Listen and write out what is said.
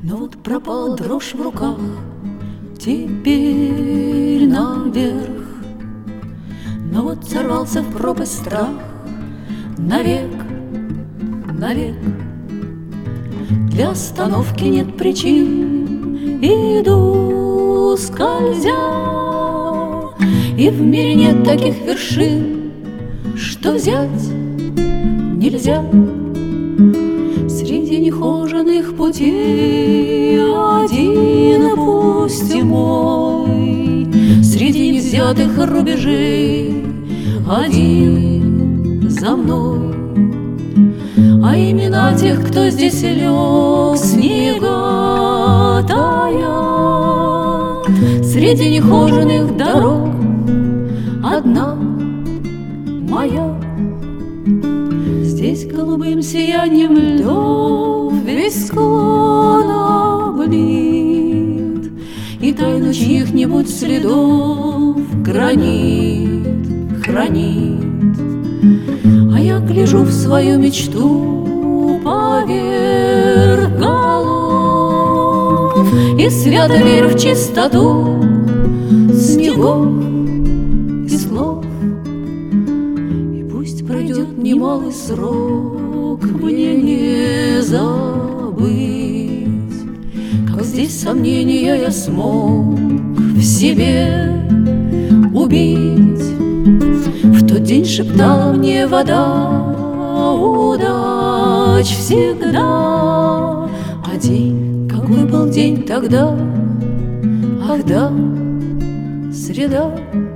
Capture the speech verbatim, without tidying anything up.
Но вот пропала дрожь в руках, теперь наверх. Но вот сорвался в пропасть страх, навек, навек. Для остановки нет причин, иду скользя, и в мире нет таких вершин, что взять нельзя. Среди нехоженных путей один пусть и мой, среди невзятых рубежей один за мной. А имена тех, кто здесь лег, снега таят. Среди нехоженных дорог одна моя. Здесь голубым сиянием льдов весь склон облит, и тайну чьих-нибудь следов гранит хранит. А я гляжу в свою мечту поверх голов и свято верю в чистоту снегов и слов. И пусть пройдет немалый срок, мне не забыть, как здесь сомнения я смог в себе убить. В тот день шептала мне вода: удач всегда. А день, какой был день тогда? Ах да, среда.